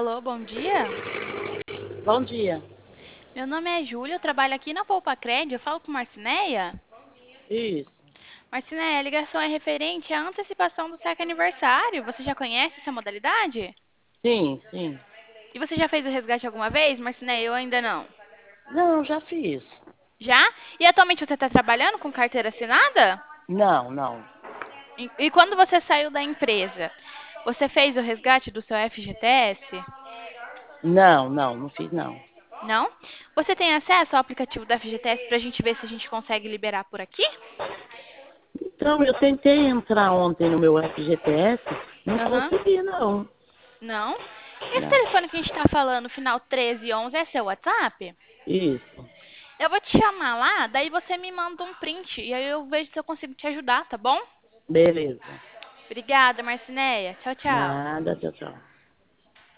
Alô, bom dia. Bom dia. Meu nome é Júlia, eu trabalho aqui na Poupa Cred. Eu falo com Marcineia. Isso. Marcineia, a ligação é referente à antecipação do seu aniversário. Você já conhece essa modalidade? Sim, sim. E você já fez o resgate alguma vez, Marcineia? Eu ainda não. Não, já fiz. Já? E atualmente você está trabalhando com carteira assinada? Não, não. E quando você saiu da empresa, você fez o resgate do seu FGTS? Não, não, não fiz não. Não? Você tem acesso ao aplicativo do FGTS para a gente ver se a gente consegue liberar por aqui? Então, eu tentei entrar ontem no meu FGTS, não Aham. consegui não. Não? Esse Não. telefone que a gente tá falando, final 1311, é seu WhatsApp? Isso. Eu vou te chamar lá, daí você me manda um print e aí eu vejo se eu consigo te ajudar, tá bom? Beleza. Obrigada, Marcineia. Tchau, tchau. Nada, tchau, tchau.